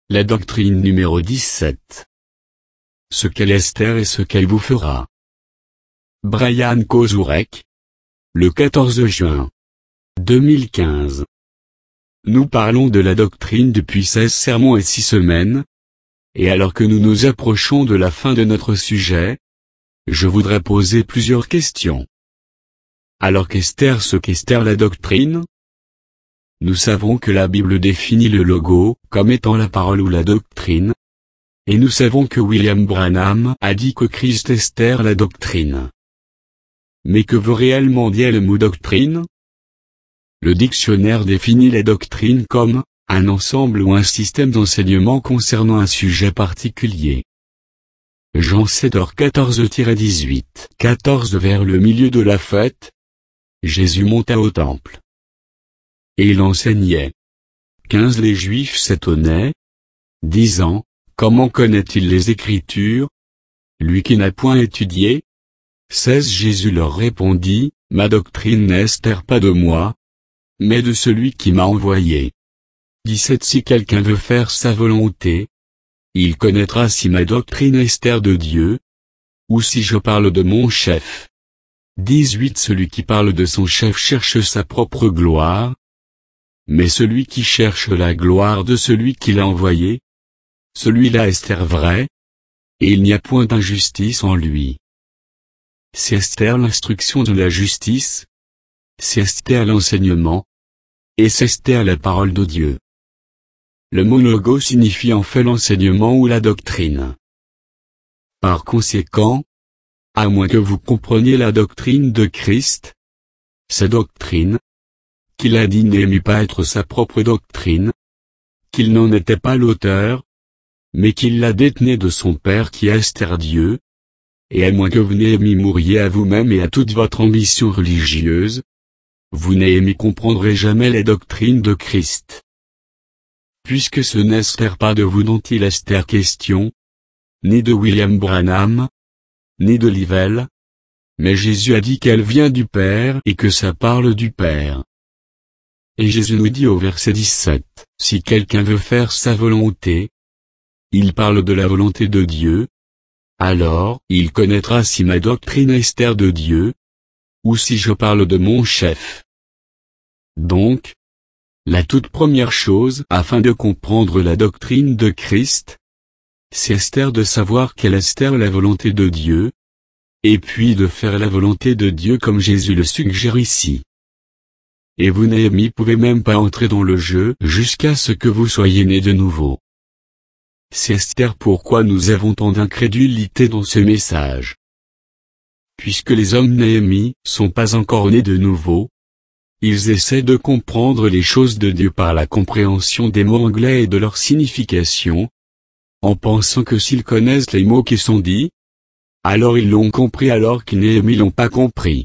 La doctrine numéro 17. Ce qu'est Esther et ce qu'elle vous fera. Brian Kozurek. Le 14 juin 2015. Nous parlons de la doctrine depuis 16 sermons et 6 semaines. Et alors que nous nous approchons de la fin de notre sujet, je voudrais poser plusieurs questions. Alors qu'Esther, ce qu'Esther la doctrine? Nous savons que la Bible définit le logo comme étant la parole ou la doctrine. Et nous savons que William Branham a dit que Christ Esther la doctrine. Mais que veut réellement dire le mot doctrine? Le dictionnaire définit la doctrine comme un ensemble ou un système d'enseignement concernant un sujet particulier. Jean 7h 14-18. 14 Vers le milieu de la fête, Jésus monta au temple. Et il enseignait. 15 Les Juifs s'étonnaient, disant, comment connaît-il les Écritures, lui qui n'a point étudié? 16 Jésus leur répondit, ma doctrine n'est pas de moi, mais de celui qui m'a envoyé. 17 Si quelqu'un veut faire sa volonté, il connaîtra si ma doctrine est de Dieu, ou si je parle de mon chef. 18 Celui qui parle de son chef cherche sa propre gloire, mais celui qui cherche la gloire de celui qui l'a envoyé, celui-là est vrai, et il n'y a point d'injustice en lui. C'est Esther l'instruction de la justice, c'est Esther l'enseignement, et c'est Esther la parole de Dieu. Le mot logo signifie en fait l'enseignement ou la doctrine. Par conséquent, à moins que vous compreniez la doctrine de Christ, sa doctrine, qu'il a dit n'aimait pas être sa propre doctrine, qu'il n'en était pas l'auteur, mais qu'il la détenait de son Père qui est Dieu, et à moins que vous n'aimiez mouriez à vous-même et à toute votre ambition religieuse, vous n'aimez comprendrez jamais les doctrines de Christ. Puisque ce n'est pas de vous dont il est question, ni de William Branham, ni de Livell, mais Jésus a dit qu'elle vient du Père et que ça parle du Père. Et Jésus nous dit au verset 17, si quelqu'un veut faire sa volonté, il parle de la volonté de Dieu, alors il connaîtra si ma doctrine est de Dieu, ou si je parle de mon chef. Donc, la toute première chose afin de comprendre la doctrine de Christ, c'est de savoir quelle est la volonté de Dieu, et puis de faire la volonté de Dieu comme Jésus le suggère ici. Et vous pouvez même pas entrer dans le jeu jusqu'à ce que vous soyez nés de nouveau. C'est pourquoi nous avons tant d'incrédulité dans ce message. Puisque les hommes sont pas encore nés de nouveau, ils essaient de comprendre les choses de Dieu par la compréhension des mots anglais et de leur signification, en pensant que s'ils connaissent les mots qui sont dits, alors ils l'ont compris alors qu'ils l'ont pas compris.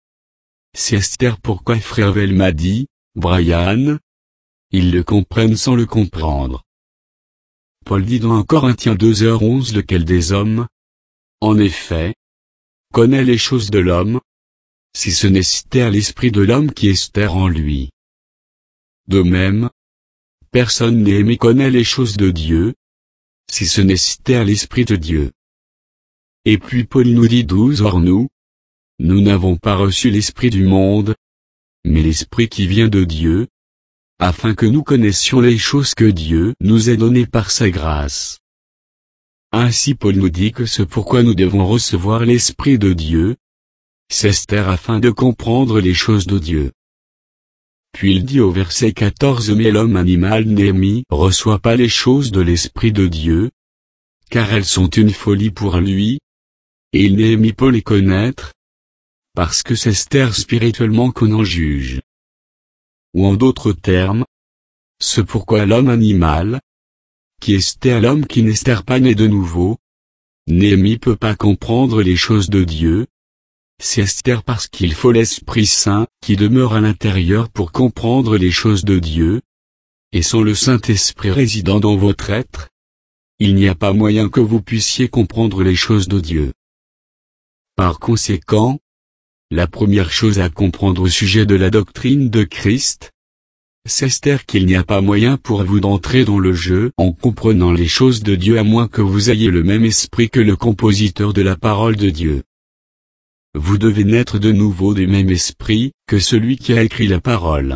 C'est pourquoi frère Vel m'a dit, Brian, ils le comprennent sans le comprendre. Paul dit dans 1 Corinthiens 2h11 lequel des hommes, en effet, connaît les choses de l'homme, si ce n'est l'esprit de l'homme qui est en lui. De même, personne connaît les choses de Dieu, si ce n'est l'esprit de Dieu. Et puis Paul nous dit 12 Or nous n'avons pas reçu l'esprit du monde, mais l'esprit qui vient de Dieu, afin que nous connaissions les choses que Dieu nous a données par sa grâce. Ainsi Paul nous dit que c'est pourquoi nous devons recevoir l'esprit de Dieu, c'est afin de comprendre les choses de Dieu. Puis il dit au verset 14 mais l'homme animal reçoit pas les choses de l'esprit de Dieu, car elles sont une folie pour lui, et il peut les connaître, parce que c'est spirituellement qu'on en juge. Ou en d'autres termes, c'est pourquoi l'homme animal, qui est l'homme qui n'est pas né de nouveau, peut pas comprendre les choses de Dieu, c'est parce qu'il faut l'Esprit Saint qui demeure à l'intérieur pour comprendre les choses de Dieu, et sans le Saint-Esprit résidant dans votre être, il n'y a pas moyen que vous puissiez comprendre les choses de Dieu. Par conséquent, la première chose à comprendre au sujet de la doctrine de Christ, c'est Esther qu'il n'y a pas moyen pour vous d'entrer dans le jeu en comprenant les choses de Dieu à moins que vous ayez le même esprit que le compositeur de la parole de Dieu. Vous devez naître de nouveau du même esprit que celui qui a écrit la parole.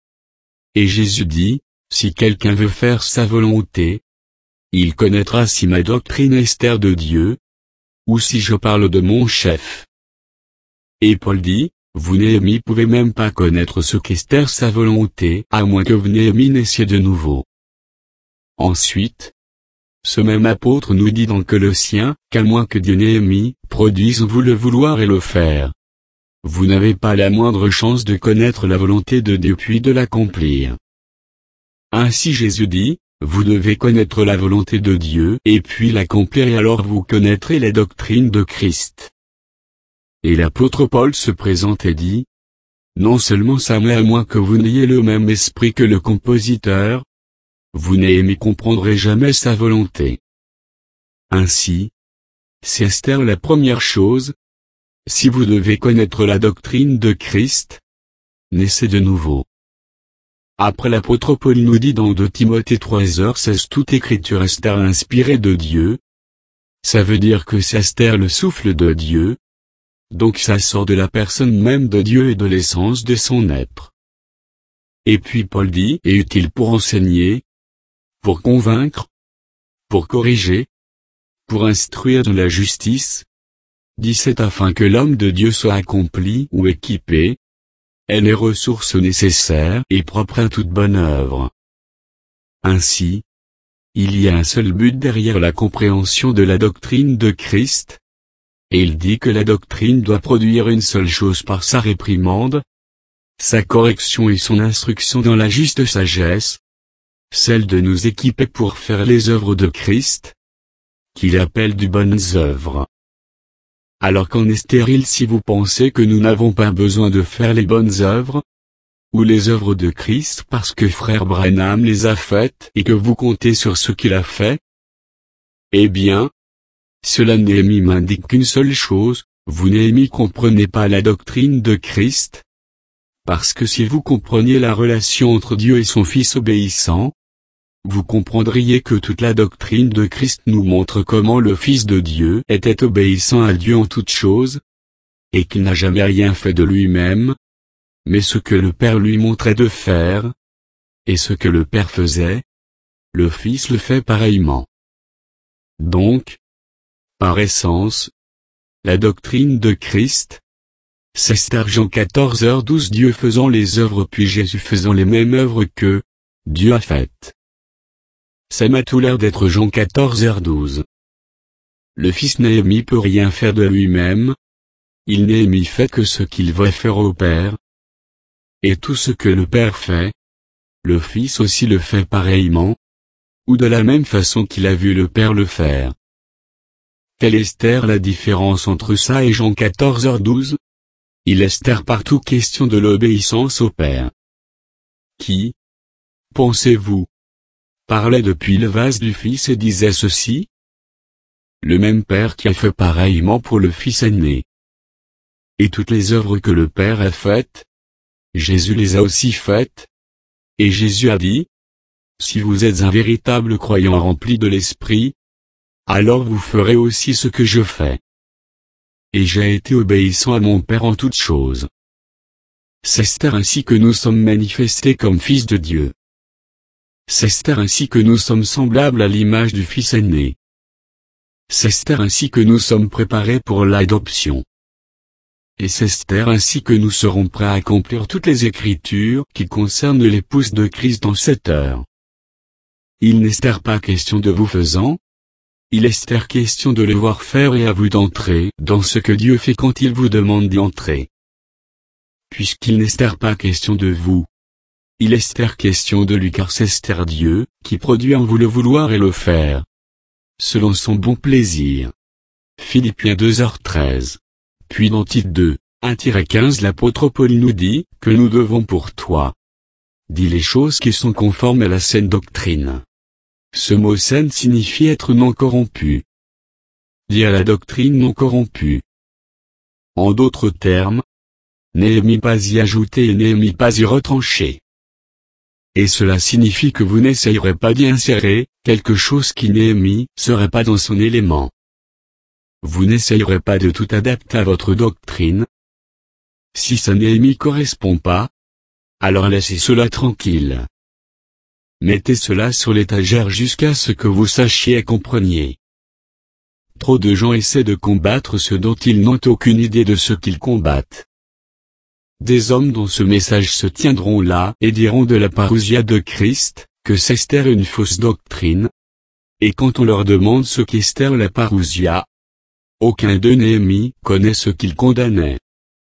Et Jésus dit, si quelqu'un veut faire sa volonté, il connaîtra si ma doctrine est Esther de Dieu, ou si je parle de mon chef. Et Paul dit, vous Néhémie pouvez même pas connaître ce qu'Esther sa volonté, à moins que vous Néhémie naissiez de nouveau. Ensuite, ce même apôtre nous dit dans Colossiens, qu'à moins que Dieu Néhémie produise en vous le vouloir et le faire, vous n'avez pas la moindre chance de connaître la volonté de Dieu puis de l'accomplir. Ainsi Jésus dit, vous devez connaître la volonté de Dieu et puis l'accomplir et alors vous connaîtrez la doctrine de Christ. Et l'apôtre Paul se présente et dit, non seulement ça mais à moins que vous n'ayez le même esprit que le compositeur, vous Néhémie comprendrez jamais sa volonté. Ainsi, c'est Esther la première chose. Si vous devez connaître la doctrine de Christ, naissez de nouveau. Après l'apôtre Paul nous dit dans 2 Timothée 3h16 toute écriture Esther inspirée de Dieu. Ça veut dire que c'est Esther le souffle de Dieu. Donc ça sort de la personne même de Dieu et de l'essence de son être. Et puis Paul dit, est utile pour enseigner, pour convaincre, pour corriger, pour instruire dans la justice. 17 afin que l'homme de Dieu soit accompli ou équipé, ait les ressources nécessaires et propres à toute bonne œuvre. Ainsi, il y a un seul but derrière la compréhension de la doctrine de Christ, et il dit que la doctrine doit produire une seule chose par sa réprimande, sa correction et son instruction dans la juste sagesse, celle de nous équiper pour faire les œuvres de Christ, qu'il appelle de bonnes œuvres. Alors qu'en est stérile si vous pensez que nous n'avons pas besoin de faire les bonnes œuvres, ou les œuvres de Christ parce que frère Branham les a faites et que vous comptez sur ce qu'il a fait? Eh bien, cela Néhémie m'indique qu'une seule chose, vous Néhémie comprenez pas la doctrine de Christ. Parce que si vous compreniez la relation entre Dieu et son Fils obéissant, vous comprendriez que toute la doctrine de Christ nous montre comment le Fils de Dieu était obéissant à Dieu en toutes choses, et qu'il n'a jamais rien fait de lui-même, mais ce que le Père lui montrait de faire, et ce que le Père faisait, le Fils le fait pareillement. Donc, par essence, la doctrine de Christ, c'est Esther Jean 14h12 Dieu faisant les œuvres puis Jésus faisant les mêmes œuvres que Dieu a faites. Ça m'a tout l'air d'être Jean 14h12. Le fils Néhémie peut rien faire de lui-même. Il Néhémie fait que ce qu'il va faire au Père. Et tout ce que le Père fait, le Fils aussi le fait pareillement, ou de la même façon qu'il a vu le Père le faire. Quelle est Esther la différence entre ça et Jean 14h12? Il est Esther partout question de l'obéissance au Père. Qui, pensez-vous, parlait depuis le vase du Fils et disait ceci? Le même Père qui a fait pareillement pour le Fils aîné. Et toutes les œuvres que le Père a faites, Jésus les a aussi faites. Et Jésus a dit, si vous êtes un véritable croyant rempli de l'Esprit, alors vous ferez aussi ce que je fais. Et j'ai été obéissant à mon Père en toutes choses. C'est Esther ainsi que nous sommes manifestés comme fils de Dieu. C'est Esther ainsi que nous sommes semblables à l'image du Fils aîné. C'est Esther ainsi que nous sommes préparés pour l'adoption. Et c'est Esther ainsi que nous serons prêts à accomplir toutes les Écritures qui concernent l'épouse de Christ dans cette heure. Il n'est Esther pas question de vous faisant. Il est Esther question de le voir faire et à vous d'entrer dans ce que Dieu fait quand il vous demande d'y entrer. Puisqu'il n'est Esther pas question de vous. Il est Esther question de lui car c'est Esther Dieu qui produit en vous le vouloir et le faire. Selon son bon plaisir. Philippiens 2h13. Puis dans Tite 2, 1-15 l'apôtre Paul nous dit que nous devons pour toi. Dis les choses qui sont conformes à la saine doctrine. Ce mot saine signifie être non corrompu. Dis à la doctrine non corrompue. En d'autres termes, Néhémie pas y ajouter et Néhémie pas y retrancher. Et cela signifie que vous n'essayerez pas d'y insérer quelque chose qui Néhémie serait pas dans son élément. Vous n'essayerez pas de tout adapter à votre doctrine. Si ça Néhémie correspond pas, alors laissez cela tranquille. Mettez cela sur l'étagère jusqu'à ce que vous sachiez et compreniez. Trop de gens essaient de combattre ce dont ils n'ont aucune idée de ce qu'ils combattent. Des hommes dont ce message se tiendront là et diront de la parousia de Christ, que Esther est une fausse doctrine. Et quand on leur demande ce qu'Esther la parousia, aucun de Néhémie connaît ce qu'il condamnait.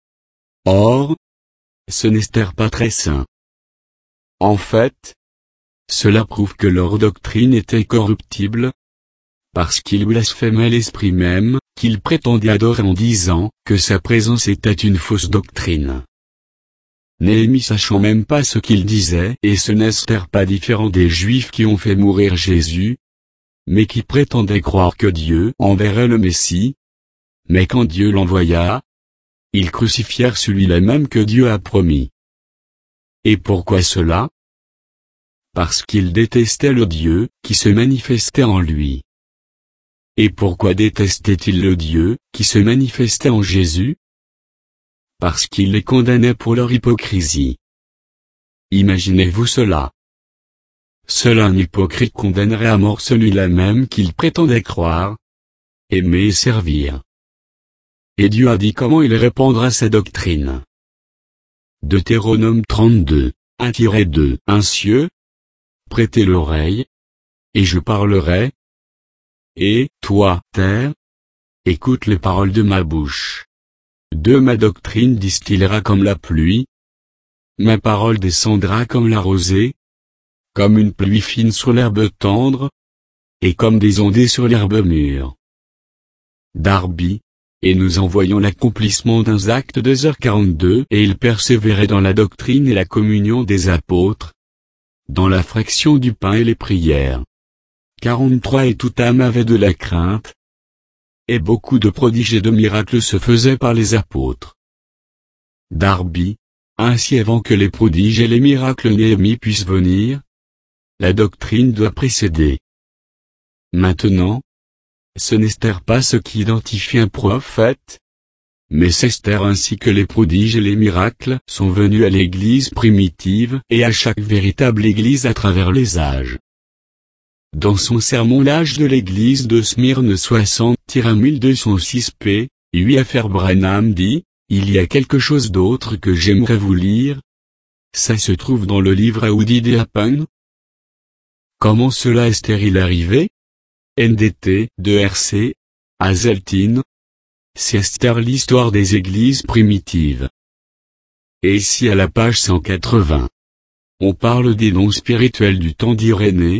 Or, ce n'est pas très sain. En fait, cela prouve que leur doctrine était corruptible, parce qu'ils blasphémaient l'Esprit même, qu'ils prétendaient adorer en disant que sa présence était une fausse doctrine. Néhémie sachant même pas ce qu'il disait et ce n'est pas différent des Juifs qui ont fait mourir Jésus, mais qui prétendaient croire que Dieu enverrait le Messie. Mais quand Dieu l'envoya, ils crucifièrent celui-là même que Dieu a promis. Et pourquoi cela? Parce qu'ils détestaient le Dieu qui se manifestait en lui. Et pourquoi détestaient-ils le Dieu qui se manifestait en Jésus? Parce qu'ils les condamnaient pour leur hypocrisie. Imaginez-vous cela. Seul un hypocrite condamnerait à mort celui-là même qu'il prétendait croire, aimer et servir. Et Dieu a dit comment il répondra à sa doctrine. Deutéronome 32, 1-2 Cieux, prêtez l'oreille, et je parlerai. Et, toi, terre, écoute les paroles de ma bouche. De ma doctrine distillera comme la pluie. Ma parole descendra comme la rosée. Comme une pluie fine sur l'herbe tendre. Et comme des ondées sur l'herbe mûre. Darby. Et nous en voyons l'accomplissement dans Actes 2h42. Et il persévérait dans la doctrine et la communion des apôtres. Dans la fraction du pain et les prières. 43 Et toute âme avait de la crainte. Et beaucoup de prodiges et de miracles se faisaient par les apôtres. Darby. Ainsi avant que les prodiges et les miracles Néhémie puissent venir, la doctrine doit précéder. Maintenant, ce n'est pas ce qui identifie un prophète, mais c'est Esther ainsi que les prodiges et les miracles sont venus à l'église primitive et à chaque véritable église à travers les âges. Dans son sermon L'âge de l'église de Smyrne 60-1206 p. 8 Frère Branham dit, il y a quelque chose d'autre que j'aimerais vous lire. Ça se trouve dans le livre Audi de Happen. Comment cela est-il arrivé? NDT, de RC, Hazeltine. C'est Esther l'histoire des églises primitives. Et ici à la page 180. On parle des dons spirituels du temps d'Irénée.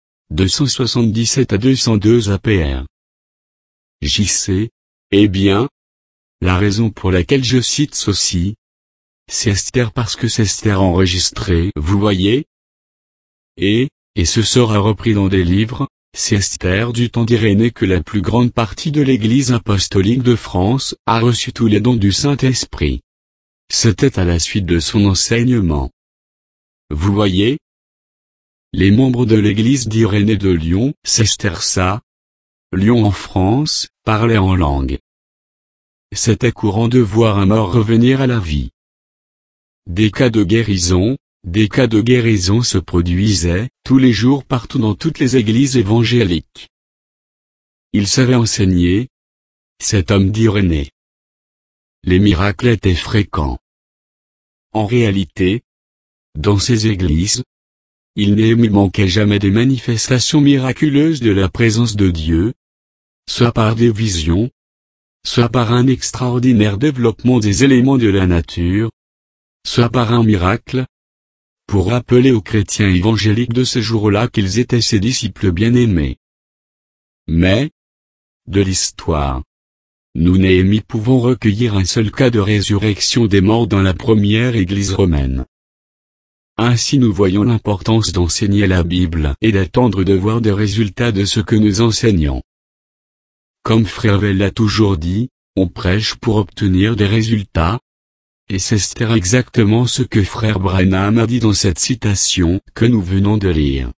277-202 APR. JC. Eh bien, la raison pour laquelle je cite ceci, c'est Esther parce que c'est Esther enregistré, vous voyez? Et ce sera repris dans des livres, c'est Esther du temps d'Irénée que la plus grande partie de l'Église apostolique de France a reçu tous les dons du Saint-Esprit. C'était à la suite de son enseignement. Vous voyez? Les membres de l'église d'Irénée de Lyon, Sesterça, Lyon en France, parlaient en langue. C'était courant de voir un mort revenir à la vie. Des cas de guérison se produisaient, tous les jours partout dans toutes les églises évangéliques. Il savait enseigner, cet homme d'Irénée. Les miracles étaient fréquents. En réalité, dans ces églises, il ne manquait jamais des manifestations miraculeuses de la présence de Dieu, soit par des visions, soit par un extraordinaire développement des éléments de la nature, soit par un miracle, pour rappeler aux chrétiens évangéliques de ce jour-là qu'ils étaient ses disciples bien-aimés. Mais, de l'histoire, nous Néhémie pouvons recueillir un seul cas de résurrection des morts dans la première église romaine. Ainsi nous voyons l'importance d'enseigner la Bible et d'attendre de voir des résultats de ce que nous enseignons. Comme Frère Vell l'a toujours dit, on prêche pour obtenir des résultats. Et c'est exactement ce que frère Branham a dit dans cette citation que nous venons de lire.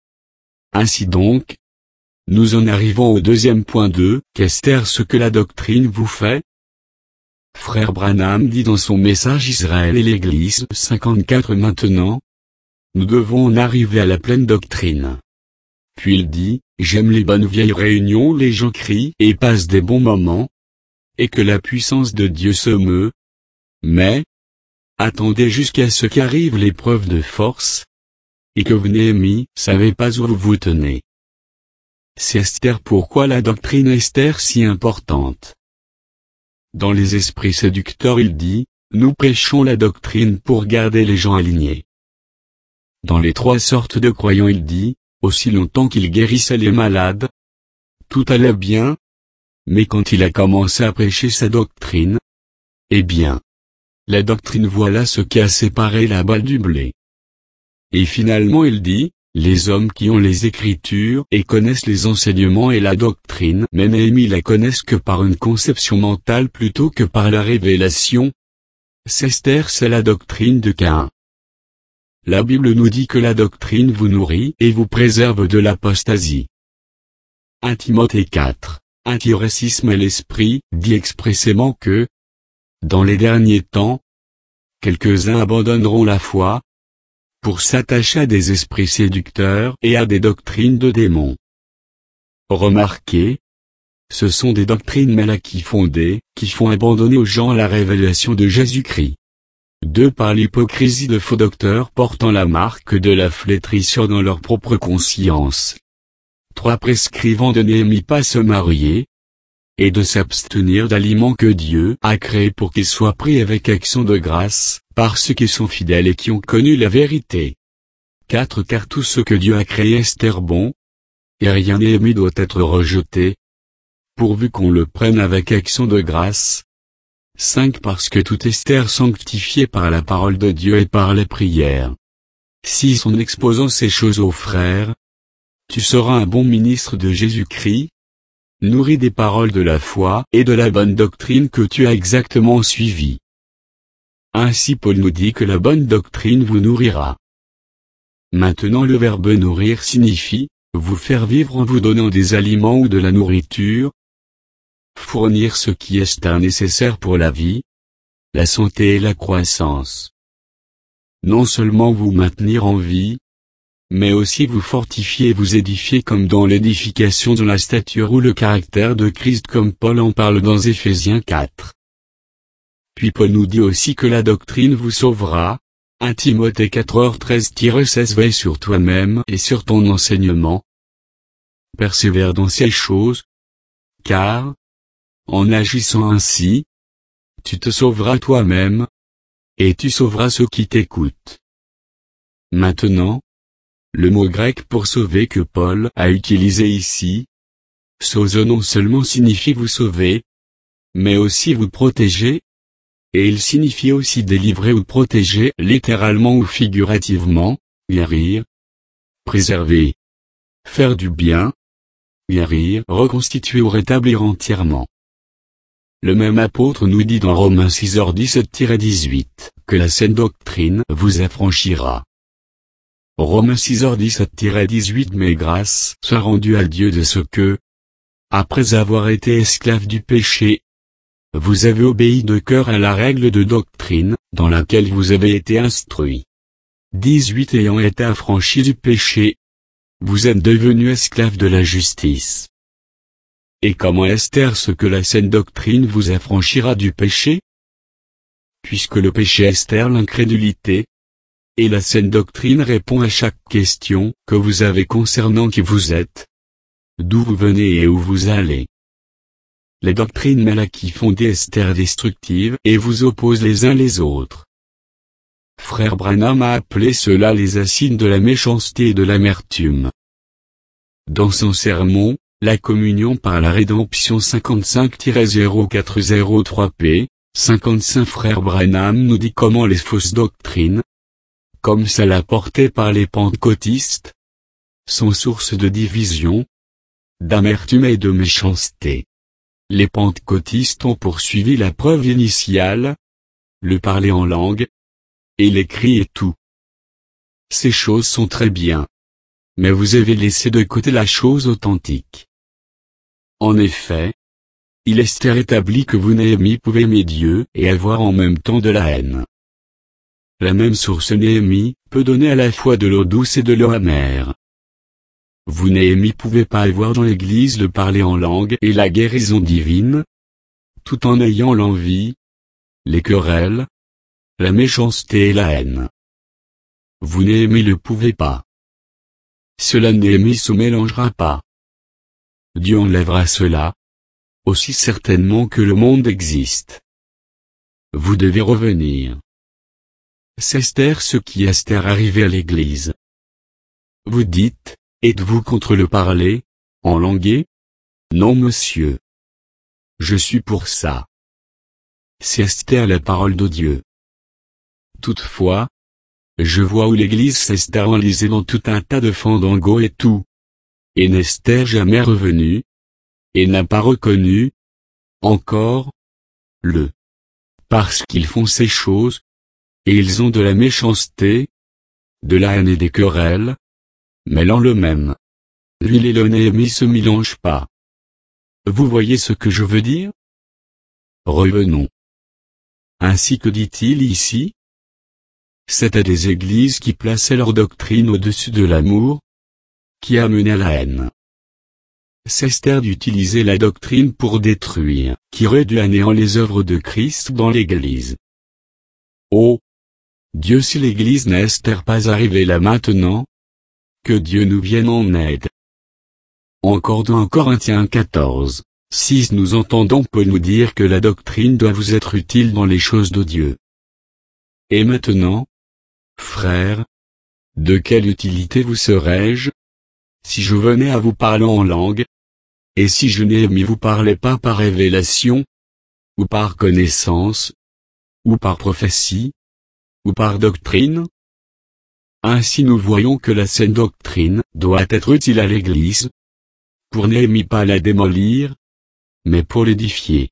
Ainsi donc, nous en arrivons au deuxième point 2, qu'Esther ce que la doctrine vous fait. Frère Branham dit dans son message Israël et l'Église 54 maintenant, nous devons en arriver à la pleine doctrine. Puis il dit, j'aime les bonnes vieilles réunions où les gens crient et passent des bons moments, et que la puissance de Dieu se meut. Mais, attendez jusqu'à ce qu'arrive l'épreuve de force, et que vous Néhémie, savez pas où vous vous tenez. C'est Esther pourquoi la doctrine Esther si importante. Dans les esprits séducteurs il dit, nous prêchons la doctrine pour garder les gens alignés. Dans les 3 sortes de croyants il dit, aussi longtemps qu'il guérissait les malades, tout allait bien, mais quand il a commencé à prêcher sa doctrine, eh bien, la doctrine voilà ce qui a séparé la balle du blé. Et finalement il dit, les hommes qui ont les Écritures et connaissent les enseignements et la doctrine, mais Néhémie la connaissent que par une conception mentale plutôt que par la révélation. Esther c'est la doctrine de Caïn. La Bible nous dit que la doctrine vous nourrit et vous préserve de l'apostasie. 1 Timothée 4, 1-6 Mais l'Esprit dit expressément que, dans les derniers temps, quelques-uns abandonneront la foi, pour s'attacher à des esprits séducteurs et à des doctrines de démons. Remarquez, ce sont des doctrines mal acquis fondées, qui font abandonner aux gens la révélation de Jésus-Christ. 2 Par l'hypocrisie de faux docteurs portant la marque de la flétrissure dans leur propre conscience. 3 Prescrivant de Néhémie pas se marier, et de s'abstenir d'aliments que Dieu a créés pour qu'ils soient pris avec action de grâce, par ceux qui sont fidèles et qui ont connu la vérité. 4 Car tout ce que Dieu a créé est bon, et rien Néhémie doit être rejeté, pourvu qu'on le prenne avec action de grâce. 5 Parce que tout est sanctifié par la parole de Dieu et par les prières. 6 En exposant ces choses aux frères, tu seras un bon ministre de Jésus-Christ, nourri des paroles de la foi et de la bonne doctrine que tu as exactement suivie. Ainsi Paul nous dit que la bonne doctrine vous nourrira. Maintenant le verbe nourrir signifie, vous faire vivre en vous donnant des aliments ou de la nourriture, fournir ce qui est nécessaire pour la vie, la santé et la croissance. Non seulement vous maintenir en vie, mais aussi vous fortifier et vous édifier comme dans l'édification de la stature ou le caractère de Christ comme Paul en parle dans Éphésiens 4. Puis Paul nous dit aussi que la doctrine vous sauvera, 1 Timothée 4h13-16 Veille sur toi-même et sur ton enseignement. Persévère dans ces choses, car, en agissant ainsi, tu te sauveras toi-même, et tu sauveras ceux qui t'écoutent. Maintenant, le mot grec pour sauver que Paul a utilisé ici, sozo non seulement signifie vous sauver, mais aussi vous protéger, et il signifie aussi délivrer ou protéger littéralement ou figurativement, guérir, préserver, faire du bien, guérir, reconstituer ou rétablir entièrement. Le même apôtre nous dit dans Romains 6h17-18, que la saine doctrine vous affranchira. Romains 6h17-18 Mais grâce soit rendue à Dieu de ce que, après avoir été esclave du péché, vous avez obéi de cœur à la règle de doctrine, dans laquelle vous avez été instruit. 18 Ayant été affranchis du péché, vous êtes devenus esclaves de la justice. Et comment Esther ce que la saine doctrine vous affranchira du péché? Puisque le péché Esther l'incrédulité, et la saine doctrine répond à chaque question que vous avez concernant qui vous êtes, d'où vous venez et où vous allez. Les doctrines mal acquis fondées Esther destructives et vous opposent les uns les autres. Frère Branham a appelé cela les acides de la méchanceté et de l'amertume. Dans son sermon, La communion par la rédemption 55-0403p, 55 Frère Branham nous dit comment les fausses doctrines, comme celles apportées par les pentecôtistes, sont source de division, d'amertume et de méchanceté. Les pentecôtistes ont poursuivi la preuve initiale, le parler en langue, et l'écrit et tout. Ces choses sont très bien. Mais vous avez laissé de côté la chose authentique. En effet, il est établi que vous, Néhémie, pouvez aimer Dieu et avoir en même temps de la haine. La même source Néhémie peut donner à la fois de l'eau douce et de l'eau amère. Vous, Néhémie, pouvez pas avoir dans l'Église le parler en langue et la guérison divine, tout en ayant l'envie, les querelles, la méchanceté et la haine. Vous, Néhémie, le pouvez pas. Cela, Néhémie, se mélangera pas. Dieu enlèvera cela, aussi certainement que le monde existe. Vous devez revenir. C'est Esther ce qui est Esther arrivé à l'Église. Vous dites, êtes-vous contre le parler, en langue? Non, monsieur. Je suis pour ça. C'est Esther la parole de Dieu. Toutefois, je vois où l'Église s'est enlisée dans tout un tas de fandangos et tout. Et n'est jamais revenu, et n'a pas reconnu, encore, parce qu'ils font ces choses, et ils ont de la méchanceté, de la haine et des querelles, mêlant le même. L'huile et le Néhémie se mélangent pas. Vous voyez ce que je veux dire? Revenons. Ainsi que dit-il ici? C'étaient des églises qui plaçaient leur doctrine au-dessus de l'amour, qui amenaient à la haine. C'est Esther d'utiliser la doctrine pour détruire, qui réduit à néant les œuvres de Christ dans l'Église. Oh! Dieu, si l'Église n'est pas arrivée là maintenant, que Dieu nous vienne en aide. Encore dans 1 Corinthiens 14, 6 nous entendons Paul nous dire que la doctrine doit vous être utile dans les choses de Dieu. Et maintenant, frères, de quelle utilité vous serais-je, si je venais à vous parler en langue, et si je Néhémie vous parlais pas par révélation, ou par connaissance, ou par prophétie, ou par doctrine? Ainsi nous voyons que la saine doctrine doit être utile à l'Église, pour Néhémie pas la démolir, mais pour l'édifier.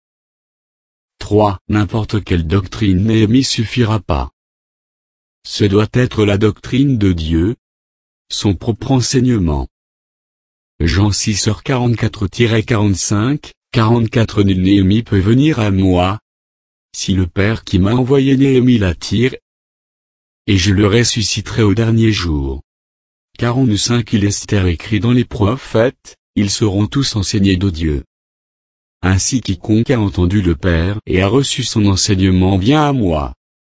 3. N'importe quelle doctrine Néhémie suffira pas. Ce doit être la doctrine de Dieu, son propre enseignement. Jean 6h44-45, 44 Nul Néhémie peut venir à moi, si le Père qui m'a envoyé Néhémie l'attire, et je le ressusciterai au dernier jour. 45 Il est écrit dans les prophètes, ils seront tous enseignés de Dieu. Ainsi quiconque a entendu le Père et a reçu son enseignement vient à moi.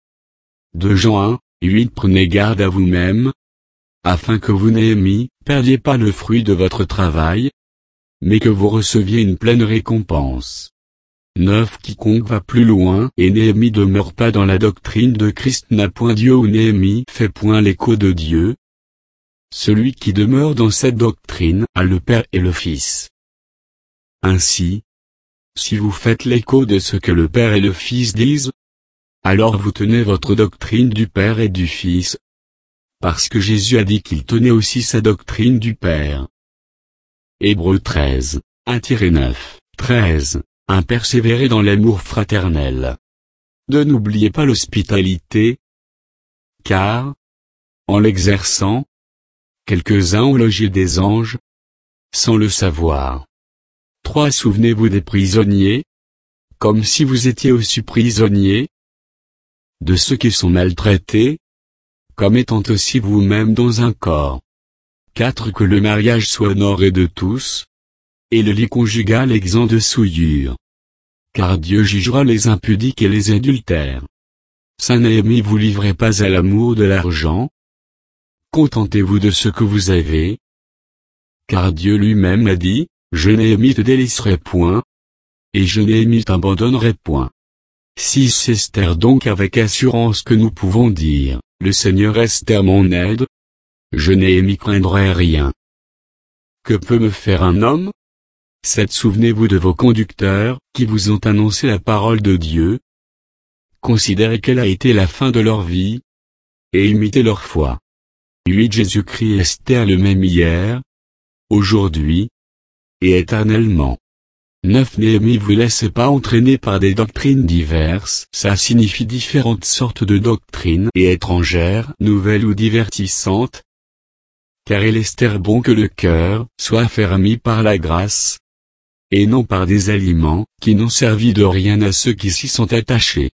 2 Jean 1, 8 Prenez garde à vous-même, afin que vous Néhémie, perdiez pas le fruit de votre travail, mais que vous receviez une pleine récompense. 9 Quiconque va plus loin et Néhémie demeure pas dans la doctrine de Christ n'a point Dieu ou Néhémie fait point l'écho de Dieu. Celui qui demeure dans cette doctrine a le Père et le Fils. Ainsi, si vous faites l'écho de ce que le Père et le Fils disent, alors vous tenez votre doctrine du Père et du Fils, parce que Jésus a dit qu'il tenait aussi sa doctrine du Père. Hébreux 13, 1-9, 13, 1 Persévérez dans l'amour fraternel. 2 N'oubliez pas l'hospitalité, car, en l'exerçant, quelques-uns ont logé des anges, sans le savoir. 3 Souvenez-vous des prisonniers, comme si vous étiez aussi prisonniers, de ceux qui sont maltraités, comme étant aussi vous-même dans un corps. 4 Que le mariage soit honoré de tous, et le lit conjugal exempt de souillure. Car Dieu jugera les impudiques et les adultères. 5 Néhémie vous livrez pas à l'amour de l'argent. Contentez-vous de ce que vous avez. Car Dieu lui-même a dit, je Néhémie te délaisserai point, et je Néhémie t'abandonnerai point. 6 Esther donc avec assurance que nous pouvons dire, le Seigneur Esther mon aide, je Néhémie craindrai rien. Que peut me faire un homme? 7 Souvenez-vous de vos conducteurs, qui vous ont annoncé la parole de Dieu. Considérez quelle a été la fin de leur vie, et imitez leur foi. 8 Jésus-Christ Esther le même hier, aujourd'hui, et éternellement. 9 Néhémie vous laisse pas entraîner par des doctrines diverses. Ça signifie différentes sortes de doctrines et étrangères, nouvelles ou divertissantes. Car il est bon que le cœur soit affermi par la grâce, et non par des aliments qui n'ont servi de rien à ceux qui s'y sont attachés.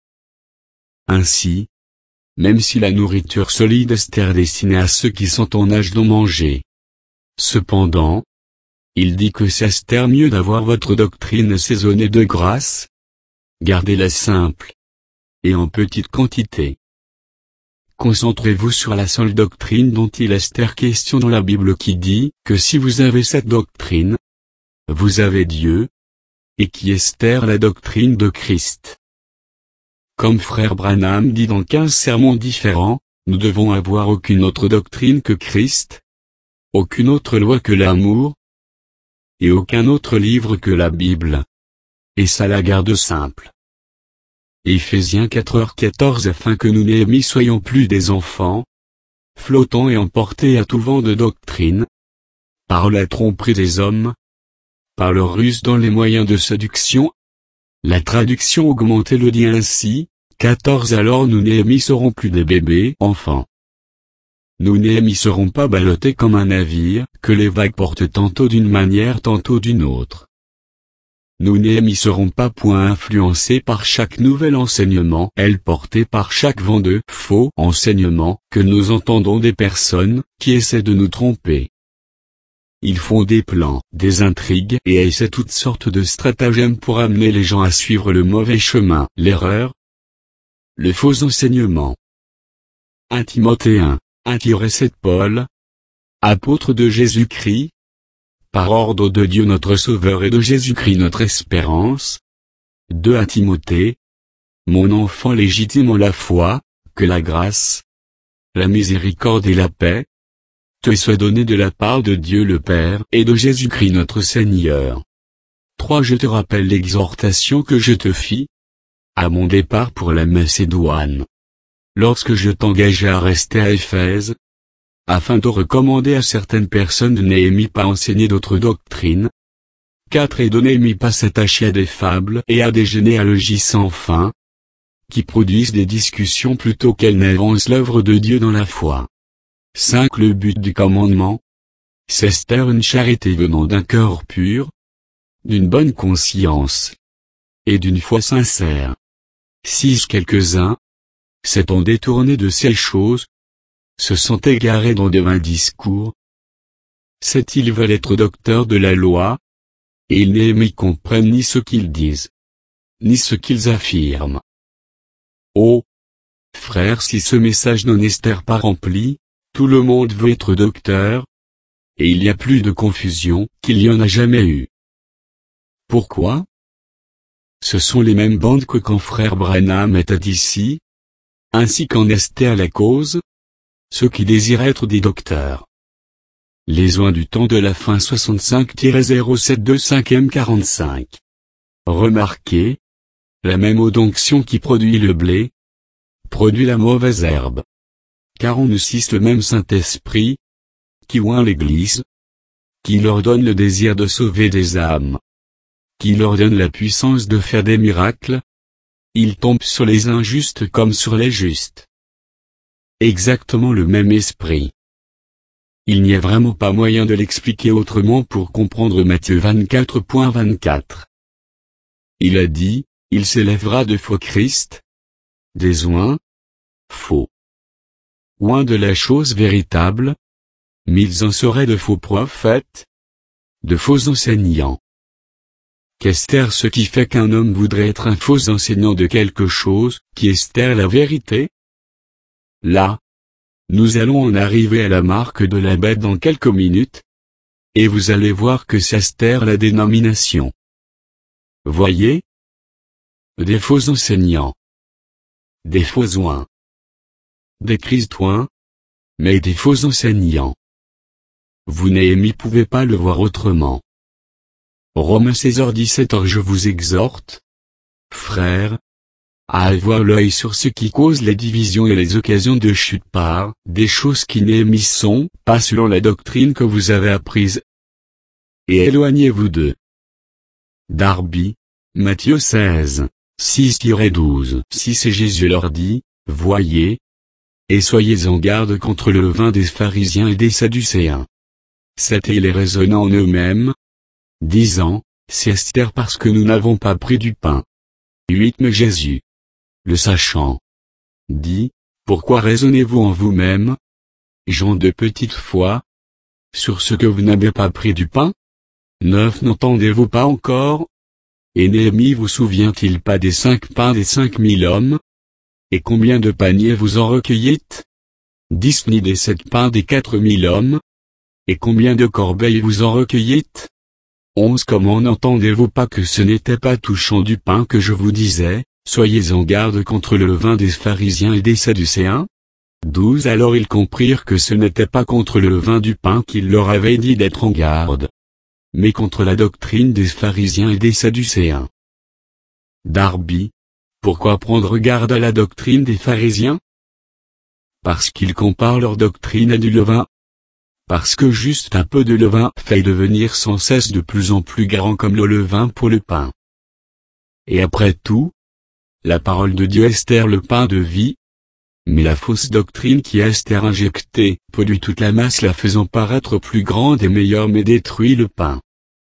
Ainsi, même si la nourriture solide est destinée à ceux qui sont en âge d'en manger, cependant, il dit que c'est mieux d'avoir votre doctrine assaisonnée de grâce. Gardez-la simple et en petite quantité. Concentrez-vous sur la seule doctrine dont il est question dans la Bible qui dit que si vous avez cette doctrine, vous avez Dieu, et qui est la doctrine de Christ. Comme frère Branham dit dans 15 sermons différents, nous devons avoir aucune autre doctrine que Christ, aucune autre loi que l'amour, et aucun autre livre que la Bible. Et ça la garde simple. Éphésiens 4h14 afin que nous Néhémie soyons plus des enfants, flottants et emportés à tout vent de doctrine, par la tromperie des hommes, par leur ruse dans les moyens de séduction. La traduction augmentée le dit ainsi, 14 alors nous Néhémie serons plus des bébés enfants. Nous Néhémie serons pas ballottés comme un navire, que les vagues portent tantôt d'une manière tantôt d'une autre. Nous Néhémie serons pas point influencés par chaque nouvel enseignement, porté par chaque vent de faux enseignement, que nous entendons des personnes, qui essaient de nous tromper. Ils font des plans, des intrigues et essaient toutes sortes de stratagèmes pour amener les gens à suivre le mauvais chemin, l'erreur, le faux enseignement. 1 Timothée 1,7 Paul, apôtre de Jésus-Christ, par ordre de Dieu notre Sauveur et de Jésus-Christ notre espérance. 2 Timothée, mon enfant légitime en la foi, que la grâce, la miséricorde et la paix te soient données de la part de Dieu le Père et de Jésus-Christ notre Seigneur. 3 Je te rappelle l'exhortation que je te fis, à mon départ pour la Macédoine, lorsque je t'engageai à rester à Éphèse, afin de recommander à certaines personnes de Néhémie pas enseigner d'autres doctrines. 4 Et de Néhémie pas s'attacher à des fables et à des généalogies sans fin, qui produisent des discussions plutôt qu'elles n'avancent l'œuvre de Dieu dans la foi. 5 Le but du commandement, c'est une charité venant d'un cœur pur, d'une bonne conscience, et d'une foi sincère. 6 Quelques-uns s'étant détournés de ces choses, se sont égarés dans de vains discours. 7 Ils veulent être docteurs de la loi, et ils Néhémie comprennent ni ce qu'ils disent, ni ce qu'ils affirment. Oh, frères, si ce message n'en est pas rempli, tout le monde veut être docteur, et il y a plus de confusion qu'il y en a jamais eu. Pourquoi? Ce sont les mêmes bandes que quand frère Branham était ici, ainsi qu'en est la cause, ceux qui désirent être des docteurs. Les oins du temps de la fin 65-07 5e 45. Remarquez, la même eau d'onction qui produit le blé, produit la mauvaise herbe. Car on utilise le même Saint-Esprit, qui oint l'Église, qui leur donne le désir de sauver des âmes, qui leur donne la puissance de faire des miracles. Il tombe sur les injustes comme sur les justes. Exactement le même esprit. Il n'y a vraiment pas moyen de l'expliquer autrement pour comprendre Matthieu 24.24. Il a dit, il s'élèvera de faux Christ, des oins, faux. Oint de la chose véritable, mais ils en seraient de faux prophètes, de faux enseignants. Qu'est-ce ce qui fait qu'un homme voudrait être un faux enseignant de quelque chose, qui est la vérité? Là, nous allons en arriver à la marque de la bête dans quelques minutes, et vous allez voir que c'est la dénomination. Voyez? Des faux enseignants, des faux oins, des Christoins, mais des faux enseignants. Vous Néhémie pouvez pas le voir autrement. Romains 16h17 Je vous exhorte, frères, à avoir l'œil sur ce qui cause les divisions et les occasions de chute par des choses qui Néhémie sont pas selon la doctrine que vous avez apprise. Et éloignez-vous d'eux. Darby, Matthieu 16, 6-12. 6 Et Jésus leur dit, voyez, et soyez en garde contre le levain des pharisiens et des sadducéens. 7 Et ils raisonnaient en eux-mêmes, disant, c'est Esther parce que nous n'avons pas pris du pain. 8 Mais Jésus, le sachant, dit, pourquoi raisonnez-vous en vous-même, gens de petite foi, sur ce que vous n'avez pas pris du pain? 9 N'entendez-vous pas encore? Et Néhémie vous souvient-il pas des 5 pains des 5000 hommes? Et combien de paniers vous en recueillîtes? 10 Ni des 7 pains des 4000 hommes? Et combien de corbeilles vous en recueillîtes? 11 Comment n'entendez-vous pas que ce n'était pas touchant du pain que je vous disais, soyez en garde contre le levain des pharisiens et des sadducéens? 12 Alors ils comprirent que ce n'était pas contre le levain du pain qu'il leur avait dit d'être en garde, mais contre la doctrine des pharisiens et des sadducéens. Darby, pourquoi prendre garde à la doctrine des pharisiens? Parce qu'ils comparent leur doctrine à du levain. Parce que juste un peu de levain fait devenir sans cesse de plus en plus garant comme le levain pour le pain. Et après tout, la parole de Dieu Esther le pain de vie, mais la fausse doctrine qui Esther injectée pollue toute la masse la faisant paraître plus grande et meilleure mais détruit le pain.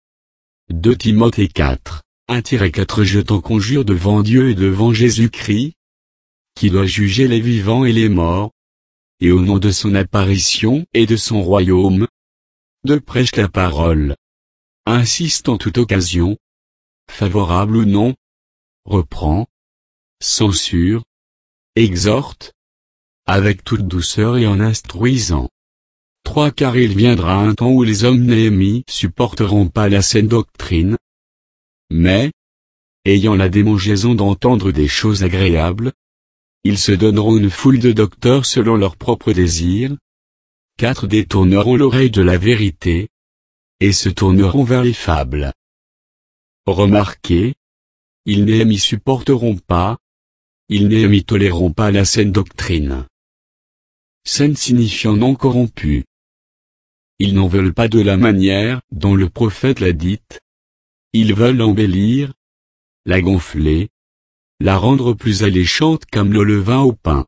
2 Timothée 4, 1-4 Je t'en conjure devant Dieu et devant Jésus-Christ, qui doit juger les vivants et les morts, et au nom de son apparition et de son royaume, de prêche la parole. Insiste en toute occasion, favorable ou non, reprend, censure, exhorte, avec toute douceur et en instruisant. 3 Car il viendra un temps où les hommes Néhémie supporteront pas la saine doctrine, mais, ayant la démangeaison d'entendre des choses agréables, ils se donneront une foule de docteurs selon leurs propres désirs. 4 Détourneront l'oreille de la vérité, et se tourneront vers les fables. Remarquez, ils Néhémie supporteront pas, ils Néhémie toléreront pas la saine doctrine. Saine signifiant non corrompu. Ils n'en veulent pas de la manière dont le prophète l'a dite. Ils veulent l'embellir, la gonfler, la rendre plus alléchante comme le levain au pain.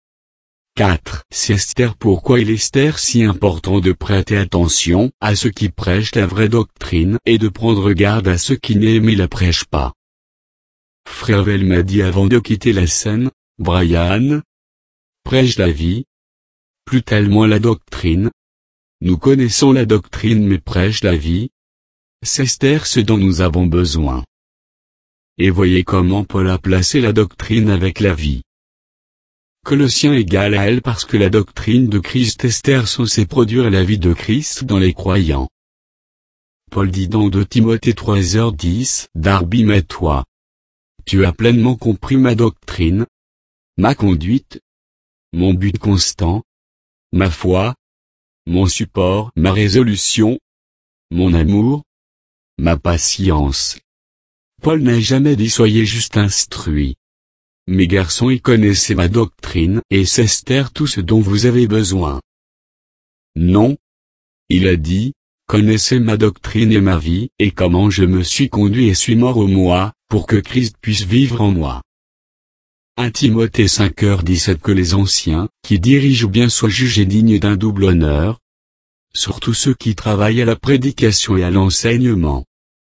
4 C'est Esther pourquoi il est si important de prêter attention à ceux qui prêchent la vraie doctrine et de prendre garde à ceux qui Néhémie la prêchent pas. Frère Vel m'a dit avant de quitter la scène, Brian, prêche la vie, plus tellement la doctrine. Nous connaissons la doctrine mais prêche la vie. C'est Esther ce dont nous avons besoin. Et voyez comment Paul a placé la doctrine avec la vie. Colossiens égale à elle parce que la doctrine de Christ Esther censée produire la vie de Christ dans les croyants. Paul dit dans 2 Timothée 3h10, Darby mais toi, tu as pleinement compris ma doctrine, ma conduite, mon but constant, ma foi, mon support, ma résolution, mon amour, ma patience. Paul n'a jamais dit soyez juste instruits. Mes garçons y connaissaient ma doctrine et c'est Esther tout ce dont vous avez besoin. Non. Il a dit, connaissez ma doctrine et ma vie et comment je me suis conduit et suis mort au moi, pour que Christ puisse vivre en moi. 1 Timothée 5h17 Que les anciens, qui dirigent bien soient jugés dignes d'un double honneur, surtout ceux qui travaillent à la prédication et à l'enseignement.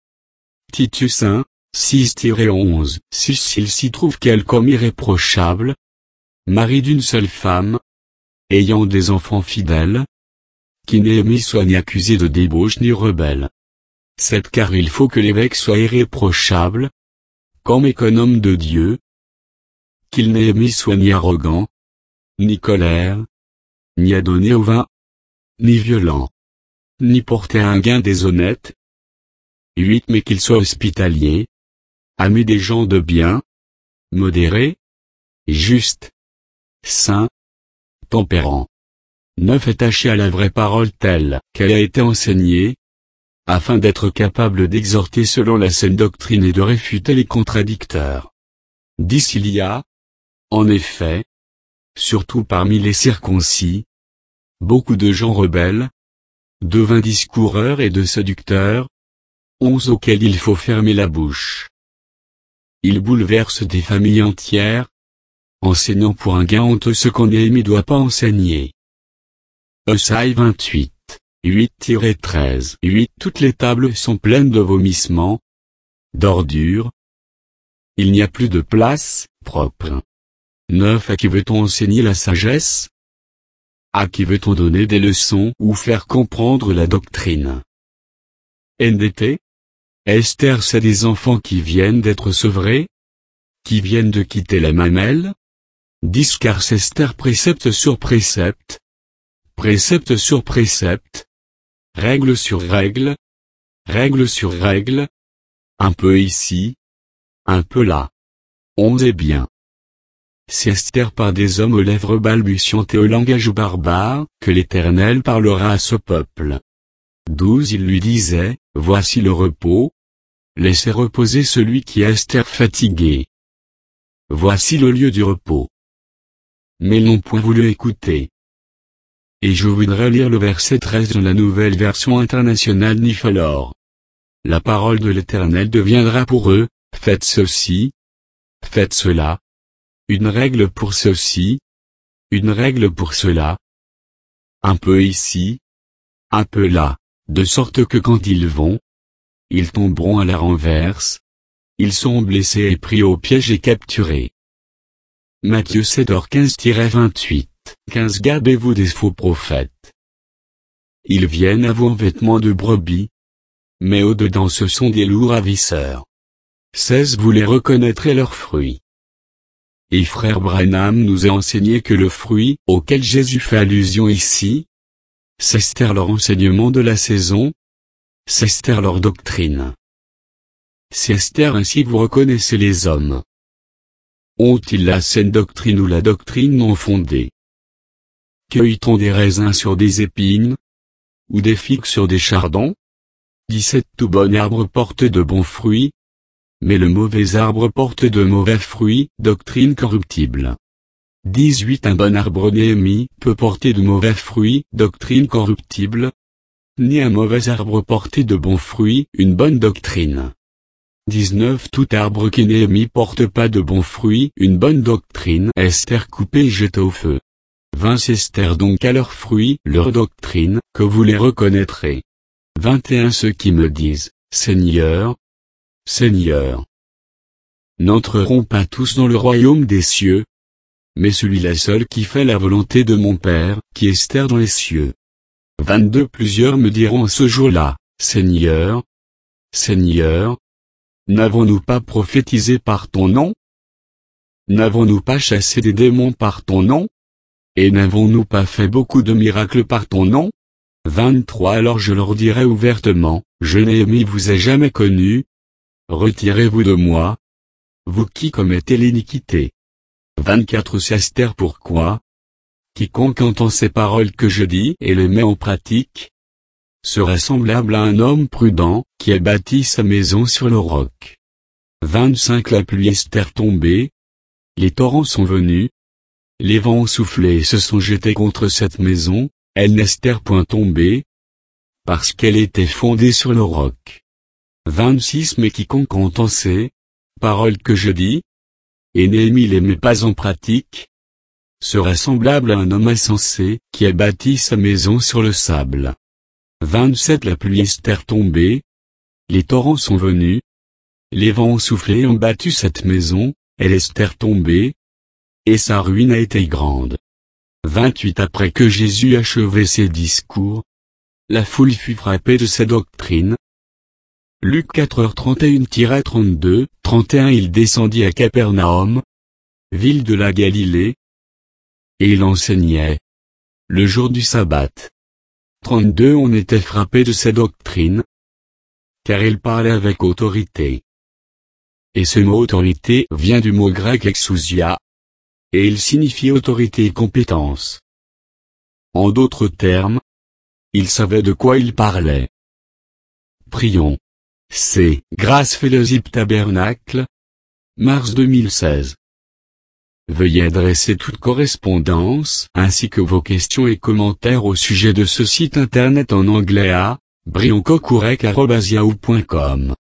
Titus 1, 6-11 Si s'il s'y trouve quelqu'un irréprochable, mari d'une seule femme, ayant des enfants fidèles, qui Néhémie soit ni accusé de débauche ni rebelle. 7 Car il faut que l'évêque soit irréprochable, comme économe de Dieu, qu'il Néhémie soit ni arrogant, ni colère, ni adonné au vin, ni violent, ni porté à un gain déshonnête. 8 Mais qu'il soit hospitalier, ami des gens de bien, modéré, juste, saint, tempérant. 9 Attaché à la vraie parole telle qu'elle a été enseignée, afin d'être capable d'exhorter selon la saine doctrine et de réfuter les contradicteurs. 10 Il y a, en effet, surtout parmi les circoncis, beaucoup de gens rebelles, de vains discoureurs et de séducteurs, 11 auxquels il faut fermer la bouche. Il bouleverse des familles entières, enseignant pour un gain honteux ce qu'on ne doit pas enseigner. Esaïe 28, 8-13. 8 Toutes les tables sont pleines de vomissements, d'ordures. Il n'y a plus de place propre. 9 À qui veut-on enseigner la sagesse? À qui veut-on donner des leçons ou faire comprendre la doctrine? NDT. Esther, c'est des enfants qui viennent d'être sevrés, qui viennent de quitter la mamelle. 10 Car c'est Esther précepte sur précepte, précepte sur précepte, règle sur règle, règle sur règle, un peu ici, un peu là. 11 Et bien. C'est Esther par des hommes aux lèvres balbutiantes et au langage barbare, que l'Éternel parlera à ce peuple. 12 Il lui disait, voici le repos. Laissez reposer celui qui est Esther fatigué. Voici le lieu du repos. Mais ils n'ont point voulu écouter. Et je voudrais lire le verset 13 de la nouvelle version internationale Nifolor. La parole de l'Éternel deviendra pour eux, faites ceci, faites cela. Une règle pour ceci, une règle pour cela. Un peu ici, un peu là, de sorte que quand ils vont, ils tomberont à la renverse. Ils sont blessés et pris au piège et capturés. Matthieu 7h15-28, 15 Gardez-vous des faux prophètes. Ils viennent à vous en vêtements de brebis, mais au-dedans ce sont des loups ravisseurs. 16 Vous les reconnaîtrez leurs fruits. Et frère Branham nous a enseigné que le fruit, auquel Jésus fait allusion ici, c'est Esther leur enseignement de la saison, c'est Esther leur doctrine. C'est Esther ainsi vous reconnaissez les hommes. Ont-ils la saine doctrine ou la doctrine non fondée? Cueille-t-on des raisins sur des épines? Ou des figues sur des chardons? 17 Tout bon arbre porte de bons fruits, mais le mauvais arbre porte de mauvais fruits, doctrine corruptible. 18 Un bon arbre Néhémie peut porter de mauvais fruits, doctrine corruptible. Ni un mauvais arbre porter de bons fruits, une bonne doctrine. 19 Tout arbre qui Néhémie porte pas de bons fruits, une bonne doctrine. Esther coupée et jetée au feu. 20 C'est Esther donc à leurs fruits, leur doctrine, que vous les reconnaîtrez. 21 Ceux qui me disent, Seigneur, Seigneur, n'entreront pas tous dans le royaume des cieux, mais celui-là seul qui fait la volonté de mon Père, qui est Esther dans les cieux. 22 Plusieurs me diront ce jour-là, Seigneur, Seigneur, n'avons-nous pas prophétisé par ton nom? N'avons-nous pas chassé des démons par ton nom? Et n'avons-nous pas fait beaucoup de miracles par ton nom? 23 Alors je leur dirai ouvertement, je Néhémie vous ai jamais connu. Retirez-vous de moi, vous qui commettez l'iniquité. 24 C'est Esther pourquoi? Quiconque entend ces paroles que je dis et les met en pratique, sera semblable à un homme prudent, qui a bâti sa maison sur le roc. 25 La pluie Esther tombée, les torrents sont venus, les vents ont soufflé et se sont jetés contre cette maison, elle n'Esther point tombée, parce qu'elle était fondée sur le roc. 26 Mais quiconque entend ces paroles que je dis, et Néhémie les met pas en pratique, sera semblable à un homme insensé, qui a bâti sa maison sur le sable. 27 La pluie Esther tombée, les torrents sont venus, les vents ont soufflé et ont battu cette maison, elle Esther tombée, et sa ruine a été grande. 28 Après que Jésus achevait ses discours, la foule fut frappée de sa doctrine. Luc 4h31-32, 31 Il descendit à Capernaum, ville de la Galilée, et il enseignait, le jour du sabbat. 32 On était frappé de sa doctrine, car il parlait avec autorité. Et ce mot autorité vient du mot grec exousia, et il signifie autorité et compétence. En d'autres termes, il savait de quoi il parlait. Prions. C'est Grâce Fellowship Tabernacle, mars 2016. Veuillez adresser toute correspondance, ainsi que vos questions et commentaires au sujet de ce site internet en anglais à briancocourec@yahoo.com